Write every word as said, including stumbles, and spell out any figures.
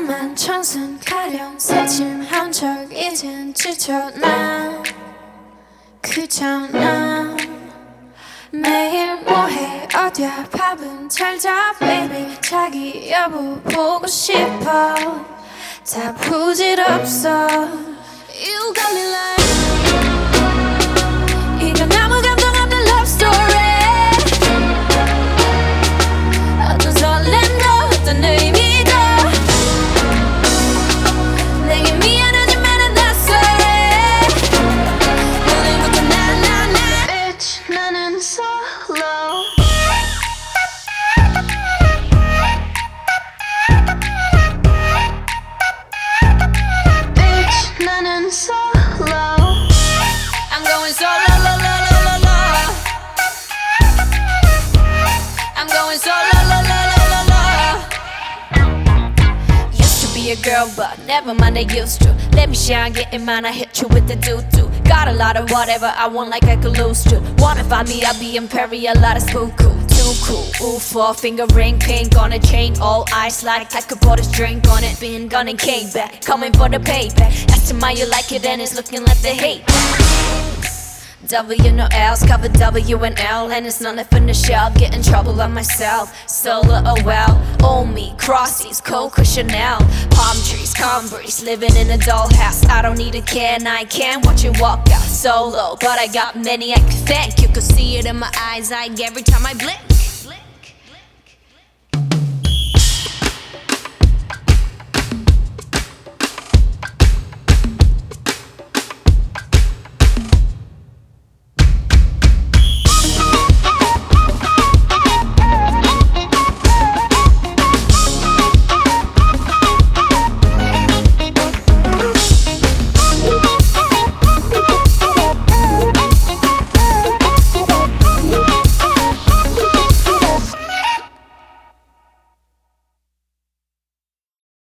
험한 청순 가련 새침한 척 이젠 지쳐 난 그저 난 매일 뭐해 어디야 밥은 잘자 baby 자기 여보 보고 싶어 다 부질없어 You got me like 이건 아무 감정 없는 love story 어떤 설렘도 어떤 의미도 내게 미안하지만 난 낯설해 오늘부터 나나나 Bitch 나는 solo Bitch 나는 solo I'm going solo la la la la la I'm going solo la la la la la Used to be a girl but never mind I used to Let me shine get in mind I hit you with the doo-doo Got a lot of whatever I want like I could lose to Wanna find me I'll be imperial lot of spook cool Too cool ooh four finger ring pink on a chain all ice like I could pour this drink on it Been gone and came back coming for the payback Asking why you like it and it's looking like the hate W no L's, cover W and L And it's not left in the shell, get in trouble on myself Solo, oh well, old me, crossies, Coco Chanel Palm trees, calm breeze, living in a dollhouse I don't need a can, I can watch you walk out solo But I got many I could thank, you could see it in my eyes Like every time I blink